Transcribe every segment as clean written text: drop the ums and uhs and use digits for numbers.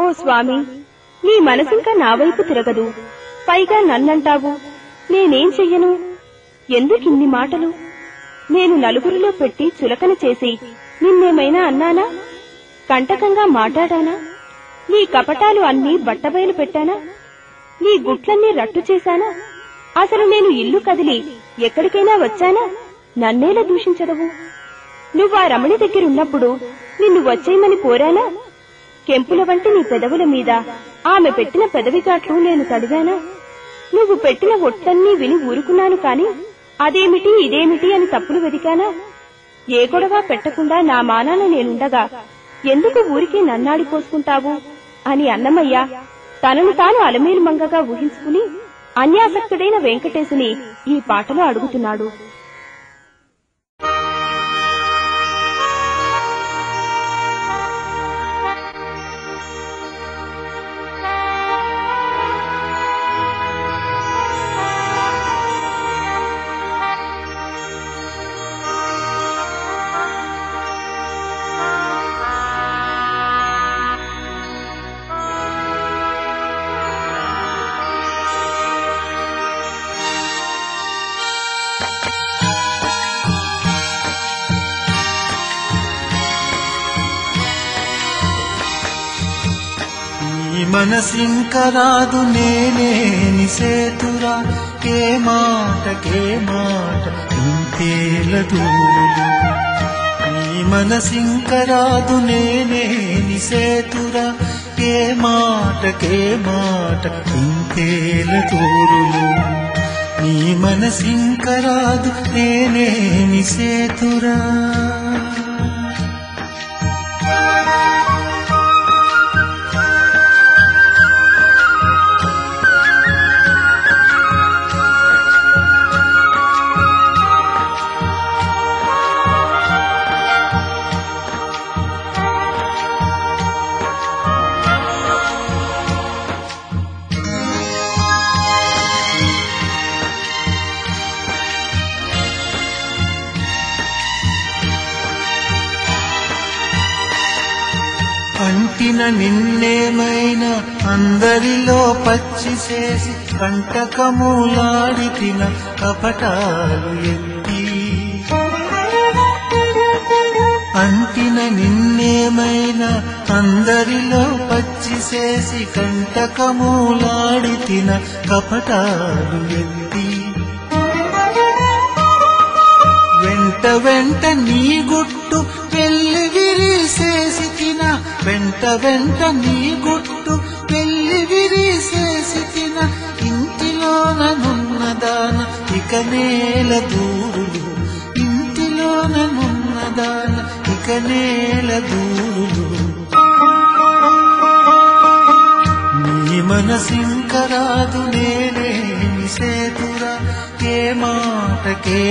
స్వామి, నీ మనసింకా నా వైపు తిరగదు. పైగా నన్నంటావు. నేనేం చెయ్యను? ఎందుకిన్ని మాటలు? నేను నలుగురిలో పెట్టి చులకన చేసి నిన్నేమైనా అన్నానా? కంటకంగా మాట్లాడానా? నీ కపటాలు అన్నీ బట్టబయలు పెట్టానా? నీ గుట్లన్నీ రట్టు చేశానా? అసలు నేను ఇల్లు కదిలి ఎక్కడికైనా వచ్చానా? నన్నేలా దూషించదవు? నువ్వా రమణి దగ్గరున్నప్పుడు నిన్ను వచ్చేయమని కోరానా? కెంపుల వంటి నీ పెదవుల మీద ఆమె పెట్టిన పెదవిగాట్లు నేను తడివానా? నువ్వు పెట్టిన ఒట్టన్నీ విని ఊరుకున్నాను కాని అదేమిటి ఇదేమిటి అని తప్పులు వెదికానా? ఏ గొడవ పెట్టకుండా నా మానాన నేనుండగా ఎందుకు ఊరికే నన్నాడిపోసుకుంటావు అని అన్నమయ్య తనను తాను అలమేలు మంగగా ఊహించుకుని అన్యాసక్తుడైన వెంకటేశుని ఈ పాటలో అడుగుతున్నాడు. మనసింకరాదు నేనేని సేతురా, కే మాట ఇంతేల దూరులు. నీ మనసింకరాదు నేనేని సేతురా, కే మాట ఇంతేల దూరులు. నీ మనసింకరాదు నేనేని సేతురా. అంటిన నిన్నేమైనా అందరిలో పచ్చి చేసి కంటకములాడితిన కపటాలు ఎత్తి. అంటిన నిన్నేమైనా అందరిలో పచ్చి చేసి కంటకములాడితిన కపటాలు ఎత్తి. వెంట వెంట నీ గుట్టు పెళ్లి విరిసేసి తిన, వెంట వెంట నీ గుట్టు పెళ్లి విరిసేసి తిన. ఇంటిలోననున్నదాన ఇక నేల దూరులు, ఇంటిలోననున్నదాన ఇక నేల దూరులు. నీ మనసింకరాదు నేనేమి సేతురా, కే మాట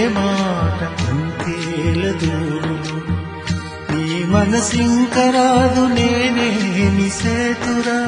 అంతేల దూరులు. నీ మనసింకరాదు నేనేమి సేతురా.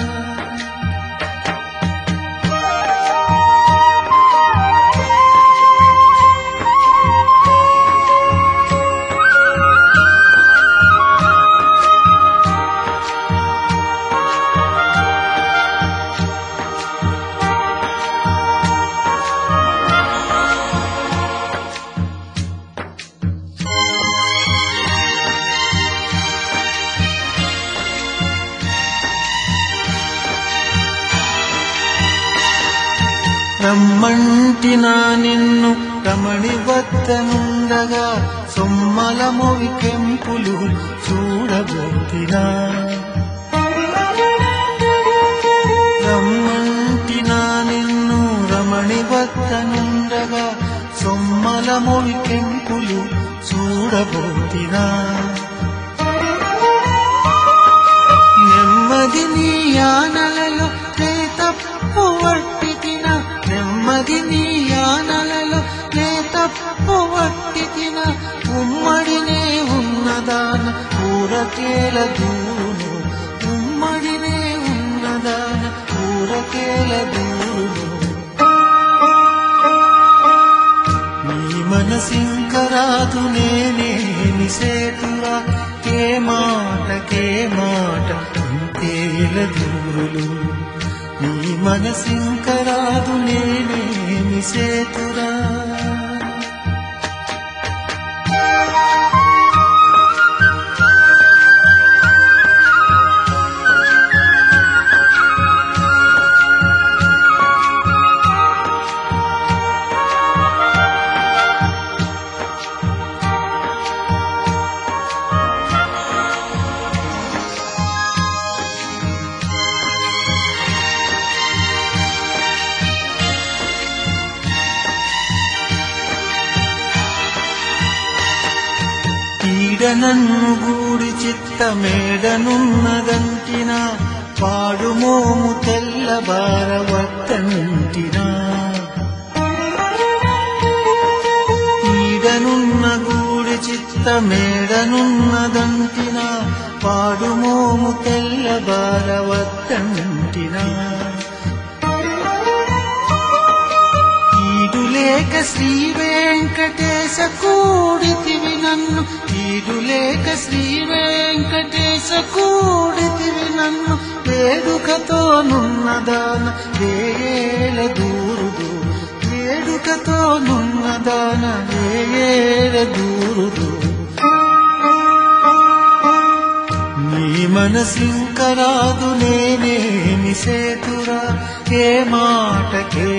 రమ్మంటినా నిన్ను రమణి వద్దనుండగా, సొమ్మలమొవి కెంపులు చూడబోతినా. రమ్మంటినా నిన్ను రమణి వద్దనుండగా, సొమ్మలమొవి కెంపులు చూడబోతినా. నెమ్మది నీ యానలలో నే తప్పు వట్టి తిన, నెమ్మది నీ యానలలో నే తప్పు వట్టి తిన. ఉమ్మడినే ఉన్నదాన ఊరకేల దూరును, ఉమ్మడినే ఉన్నదాన ఊరకేల దూరును. నీ మనసింకరాదు నేనేమి సేతురా, కే మాట ఇంకేల దూరులు నీ మనసింకరాదు నేనేమి సేతురా నన్ను గూడి చిత్తమేడనున్నదంటినా పాడుమోము తెల్లబారవద్దంటినా ఈడనున్న గూడి చిత్తమేడనున్నదంటినా పాడుమోము తెల్లబారవద్దంటినా ఈడులేక శ్రీ వెంకటేశ కూడితివి నన్ను ఈడులేక శ్రీ వెంకటేశ కూడితివి నన్ను వేడుకతో నున్నదాన వేయేల దూరుదు వేడుకతో నున్నదాన వేయేల దూరుదు నీ మనసింకరాదు నేనేమి సేతురా ఏ మాట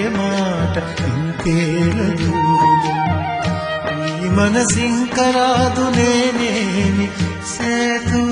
ఇంకేల దూరుదు నీ మనసింకరాదు నేనేమి సేతురా